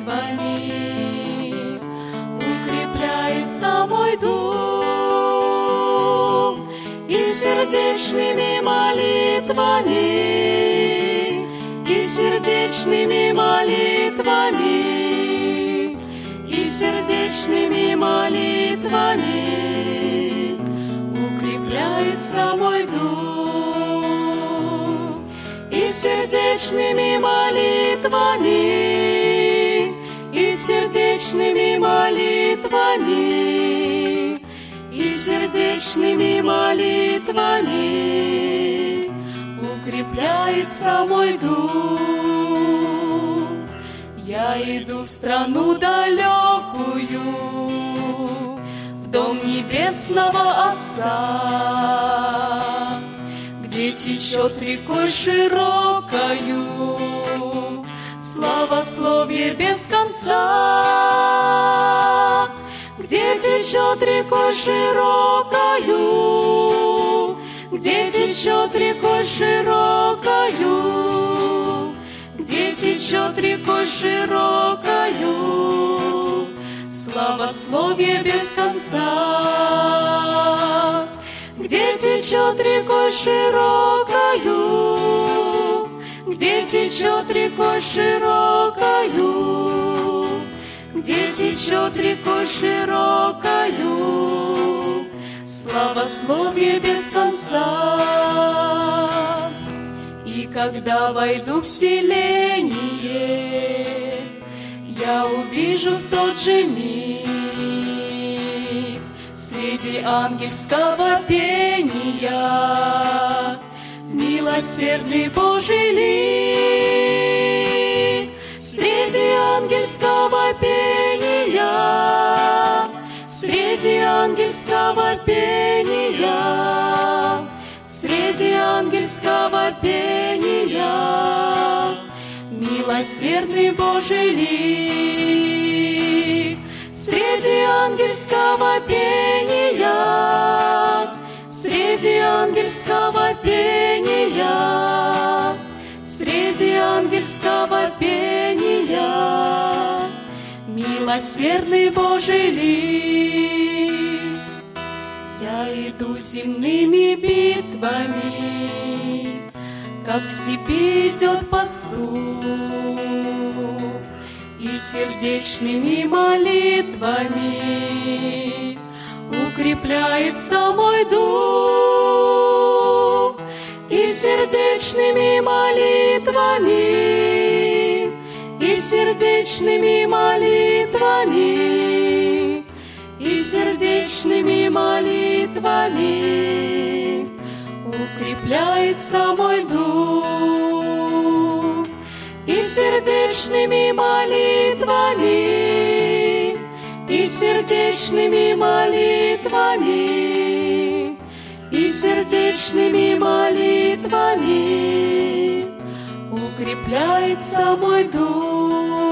молитвами укрепляется мой дух, и сердечными молитвами, и сердечными молитвами, и сердечными молитвами укрепляется мой дух, и сердечными молитвами, и сердечными молитвами, и сердечными молитвами укрепляется мой дух. Я иду в страну далекую, в дом небесного Отца, где течет рекой широкою славословие без конца, где течет рекой широкою, где течет рекой широкою, где течет рекой широкою славословие без конца, где течет рекой широкою, где течет рекой широкою, где течет рекой широкою славословие без конца. И когда войду в селение, я увижу в тот же миг среди ангельского пения милосердный Божий лик. Среди ангельского пения, среди ангельского пения, среди ангельского пения милосердный Божий лик. Среди ангельского пения, среди ангельского пения, среди ангельского пения милосердный Божий лик. Я иду земными битвами, как в степи идет пастух, и сердечными молитвами укрепляется мой дух, и сердечными молитвами, и сердечными молитвами, и сердечными молитвами укрепляется мой дух, и сердечными молитвами, и сердечными молитвами, и сердечными молитвами укрепляется мой дух.